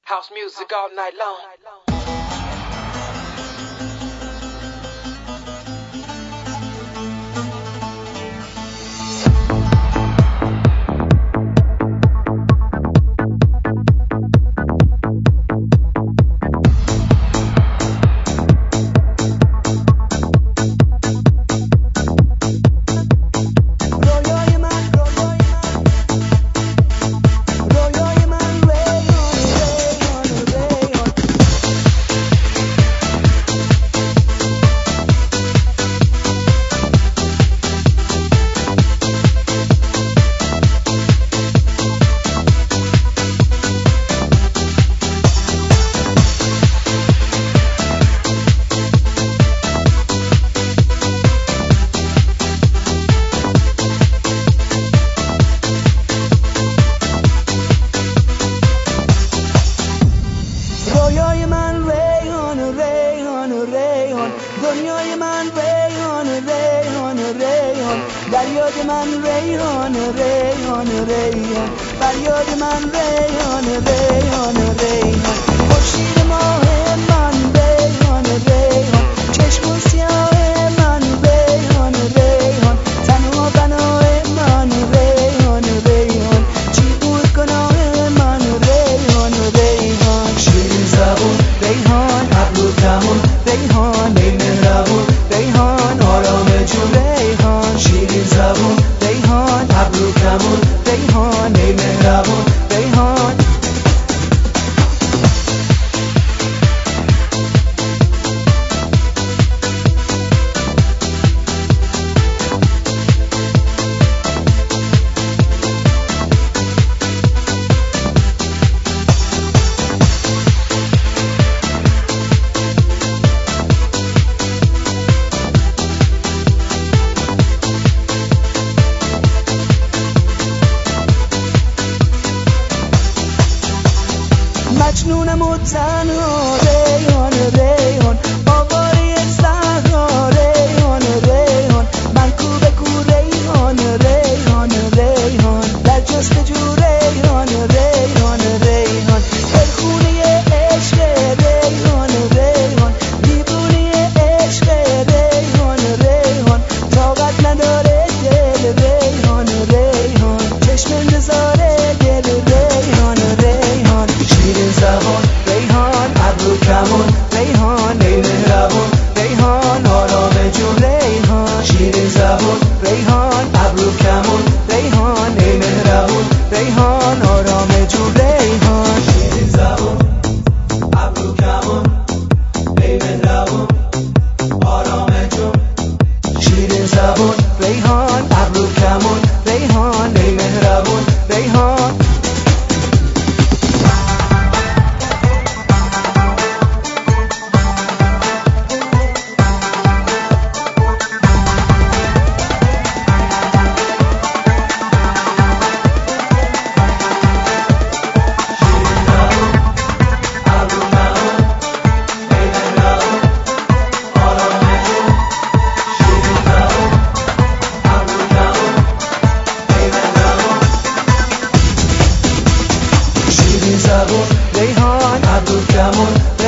House music all night long. دنیای من ریحان ریحان ریحان دریای من ریحان ریحان ریحان فریاد من ریحان ریحان ریحان خورشید ماه من ریحان ریحان چشم سیاه من ریحان ریحان تنها بنای من ریحان ریحان چی بود گناه من ریحان ریحان شیرین زبون ریحان ابرو کمون ریحان ریحان آرام جون ریحان شیرین زبون ریحان ابرو کمون ریحان ای مهربون ریحان مجنونم و تنها ریحان ریحان آواره صحرا ریحان ریحان من کو به کو ریحان ریحان ریحان در جستجو ریحان ریحان ریحان دلخونه عشق ریحان ریحان دیوونه عشق ریحان ریحان طاقت نداره دل ریحان ریحان چشم انتظار دل ریحان ریحان شیرین زبان ریحان ابرو کمون ریحان ای مهربون ریحان آرام جون ریحان شیرین زبان ریحان ابرو کمون ریحان ای مهربون ریحان آرام جون ریحان شیرین زبان ابرو کمون ای مهربون آرام جون شیرین زبان ریحان ابرو کمون ریحان ای مهربون ریحان ریحان ابرو کمون